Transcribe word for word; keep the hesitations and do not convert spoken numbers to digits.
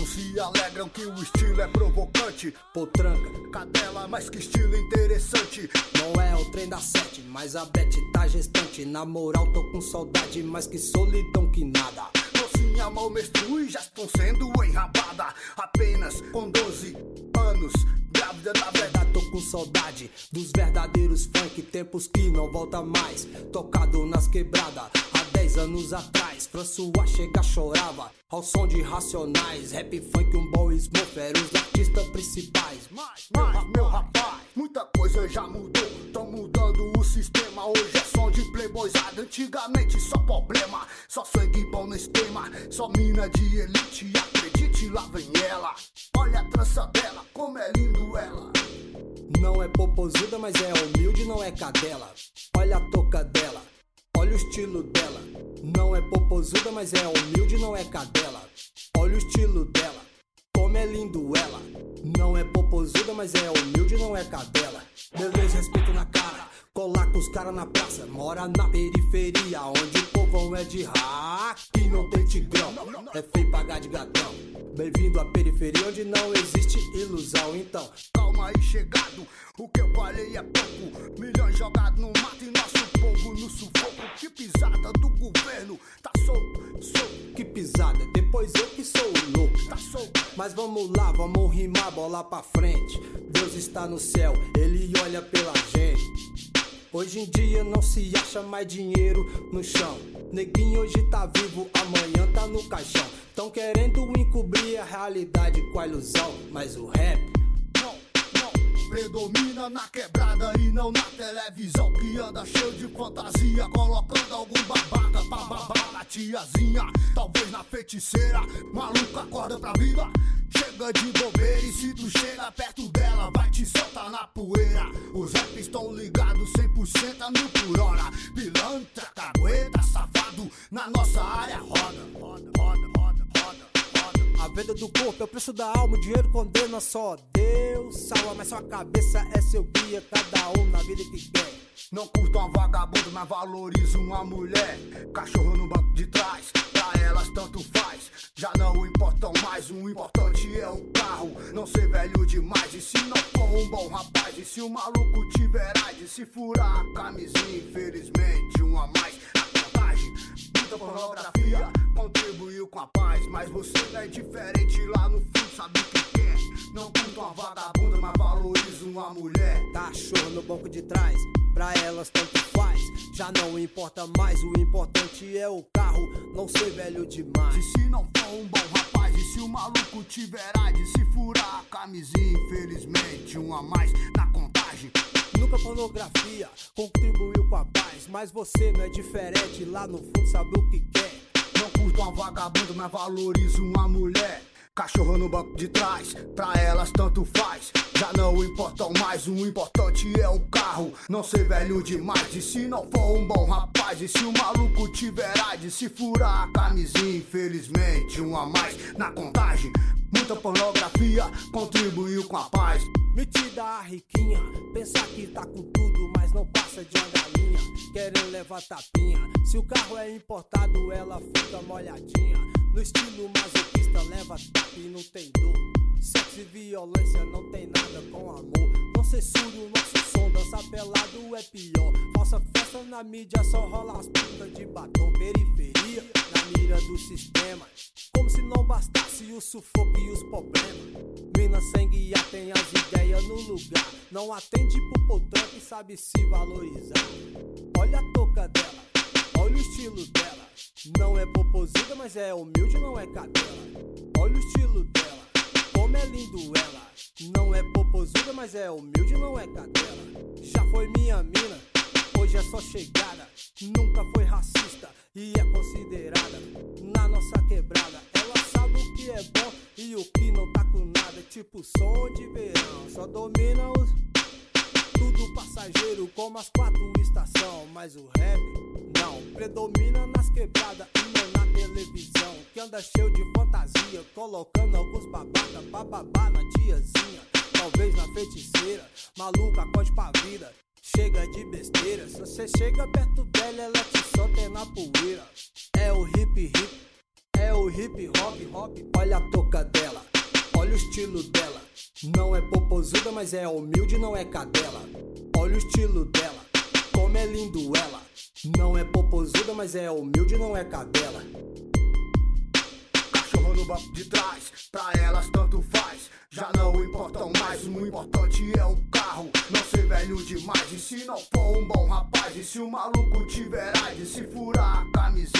Alguns se alegram que o estilo é provocante. Potranca, cadela, mas que estilo interessante. Não é o trem da sete, mas a Beth tá gestante. Na moral tô com saudade, mas que solidão que nada. Mocinha mal menstrua e já estão sendo enrabada. Apenas com doze anos, grávida da verdade. Tô com saudade dos verdadeiros funk, tempos que não volta mais. Tocado nas quebradas há dez anos atrás. François chega chorava ao som de Racionais. Rap, funk, um bom smoke eram os artistas principais. Mas, mas, meu rapaz, muita coisa já mudou. Tão mudando o sistema. Hoje é som de playboyzada. Antigamente só problema, só sangue bom no esquema. Só mina de elite, acredite, lá vem ela. Olha a trança dela, como é lindo ela. Não é popozuda, mas é humilde, não é cadela. Olha a touca dela, olha o estilo dela. Não é popozuda, mas é humilde, não é cadela. Olha o estilo dela, como é lindo ela. Não é popozuda, mas é humilde, não é cadela. Beleza, respeito na cara, colar com os caras na praça. Mora na periferia, onde o povão é de hack e não tem tigrão. É feio pagar de gatão. Bem-vindo à periferia, onde não existe ilusão. Então, calma aí, chegado, o que eu falei é pouco. Milhões jogados no mato e nosso povo no sufoco. Que pisada do governo, tá solto, solto. Que pisada, depois eu que sou o louco. Tá solto. Mas vamos lá, vamos rimar, bola pra frente. Deus está no céu, Ele olha pela gente. Hoje em dia não se acha mais dinheiro no chão. Neguinho hoje tá vivo, amanhã tá no caixão. Tão querendo encobrir a realidade com a ilusão. Mas o rap não, não predomina na quebrada e não na televisão. Que anda cheio de fantasia, colocando algum babaca pra babar na tiazinha. Talvez na feiticeira, maluca acorda pra vida. Chega de bobeira e se tu chega perto dela, vai te soltar na poeira. Os raps estão ligados cem por cento a mil por hora. Pilantra, cagueta, safado, na nossa área roda. Roda, roda, roda, roda, roda. A venda do corpo é o preço da alma, o dinheiro condena só Deus salva, mas sua cabeça é seu guia, cada um na vida que quer. Não curto uma vagabunda, mas valorizo uma mulher. Cachorro no banco de trás, pra elas tanto faz. Já não importam mais, o importante é o carro. Não ser velho demais, e se não for um bom rapaz. E se o maluco tiver AIDS, se furar a camisinha, infelizmente um a mais. A contagem, muita pornografia, contribuiu com a paz. Mas você não é diferente, lá no fundo sabe o que quer. Não curto uma vagabunda, mas valorizo uma mulher. Cachorro no banco de trás, pra elas tanto faz. Já não importa mais, o importante é o carro, não ser velho demais. E se não for um bom rapaz, e se o maluco tiver AIDS, se furar a camisinha, infelizmente um a mais na contagem. Nunca pornografia contribuiu com a paz, mas você não é diferente, lá no fundo sabe o que quer. Não curto uma vagabunda, mas valorizo uma mulher. Cachorro no banco de trás, pra elas tanto faz. Já não importam mais, o importante é o carro, não ser velho demais. E se não for um bom rapaz, e se o maluco tiver AIDS, se furar a camisinha, infelizmente um a mais na contagem. Muita pornografia contribuiu com a paz. Metida a riquinha, pensar que tá com tudo, mas não passa de uma galinha. Querendo levar tapinha, se o carro é importado, ela fica molhadinha. No estilo masoquista, leva tapa e não tem dor. Sexo e violência não tem nada com amor. Não censura o nosso som, dançar pelado é pior. Falsa festa na mídia, só rola as putas de batom. Periferia, na mira do sistema. Como se não bastasse o sufoco e os problemas. Mina sem guia tem as ideias no lugar. Não atende pro potranco e sabe se valorizar. Olha a touca dela, olha o estilo dela. Não é popozuda, mas é humilde, não é cadela. Olha o estilo dela, como é lindo ela. Não é popozuda, mas é humilde, não é cadela. Já foi minha mina, hoje é só chegada. Nunca foi racista e é considerada na nossa quebrada. Ela sabe o que é bom e o que não tá com nada. Tipo som de verão, só domina os... Tudo passageiro como as quatro estações. Mas o rap não predomina nas quebradas e não na televisão. Que anda cheio de fantasia, colocando alguns babaca pra babar na tiazinha. Talvez na feiticeira, maluca acorde pra vida. Chega de besteira, se você chega perto dela, ela te solta na poeira. É o hip hip, é o no hip hop, hop. Olha a touca dela, olha o estilo dela. Não é popozuda, mas é humilde, não é cadela. Olha o estilo dela, como é lindo ela. Não é popozuda, mas é humilde, não é cadela. Cachorro no banco de trás, pra elas tanto faz. Já não importam mais, o importante é o carro. Não ser velho demais, e se não for um bom rapaz. E se o maluco tiver AIDS, se furar a camisa